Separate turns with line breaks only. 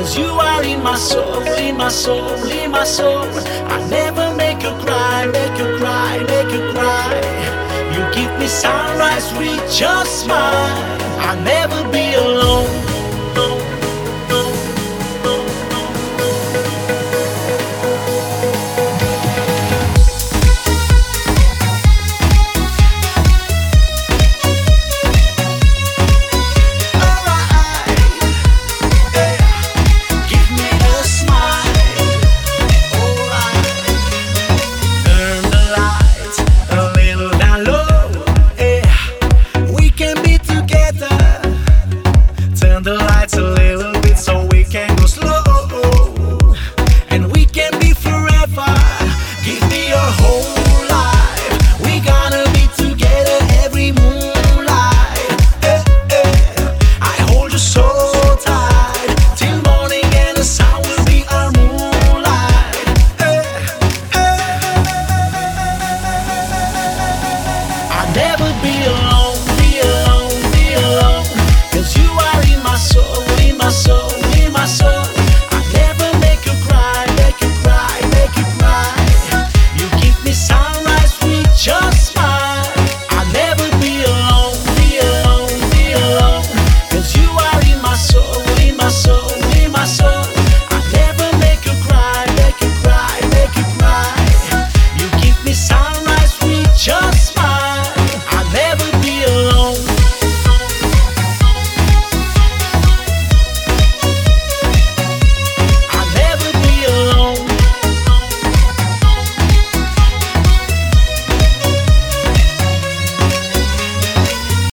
'cause you are in my soul, in my soul, in my soul. I never make you cry, make you cry, make you cry. You give me sunrise with your smile. I'll never be alone.
The lights are lit.